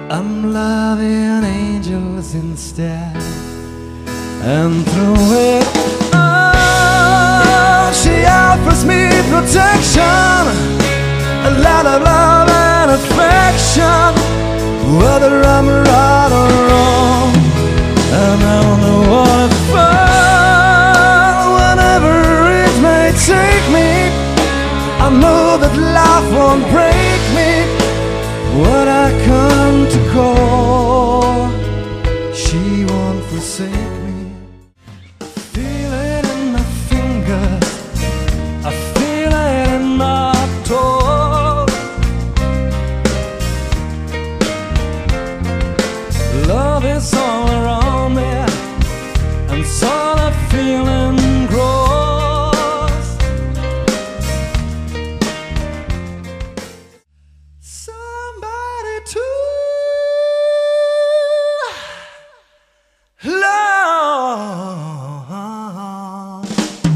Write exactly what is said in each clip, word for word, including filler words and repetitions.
I'm loving angels instead. And through it all, she offers me protection, a lot of love and affection, whether I'm right or wrong. And I wonder what it's for. Whenever it may take me, I know that life won't break me. What I come to call, she won't forsake me. Feel it in my fingers, I feel it in my toes. Love is all around me, and so the feeling grows. Somebody to love.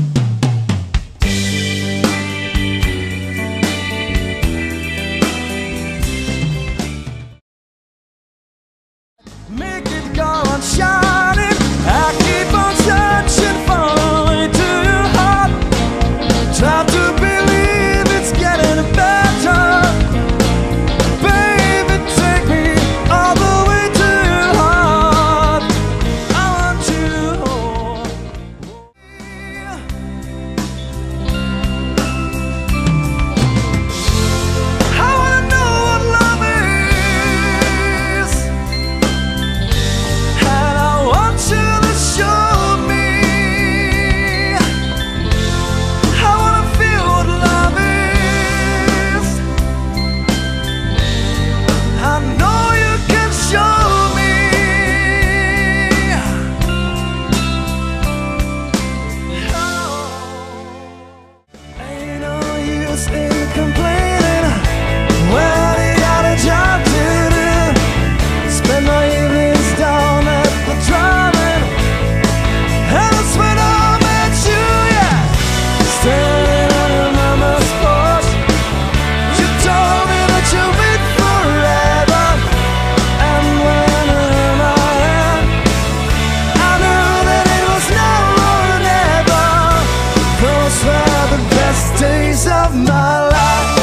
Make it go on shining. I keep on searching for a way to your heart. Try to believe it's getting better. Baby, take me all the way to your heart. I want you home. I wanna know what love is, and I want you to show me. I wanna feel what love is. I know you can show me. Oh. Ain't no use in complaining when I got a job to do. Spend my evenings down at the drive-in, and that's when I met you, yeah. Standing on your mama's porch, you told me that you'd be forever. And when in my hand, I knew that it was now or never. Those were the best days of my life.